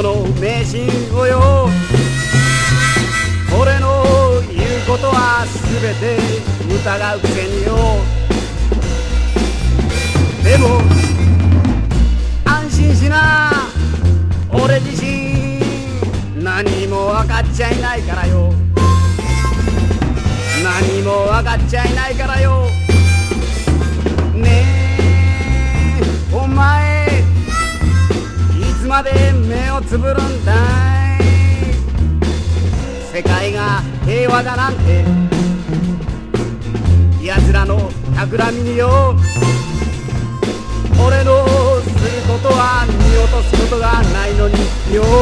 この迷信をよ、俺の言うことは全て疑うくせによ。でも安心しな、俺自身何も分かっちゃいないからよ。何も分かっちゃいないからよ。ねえお前、いつまで目をつぶるんだい。世界が平和だなんて奴らの企みによ。俺のすることは見落とすことがないのによ。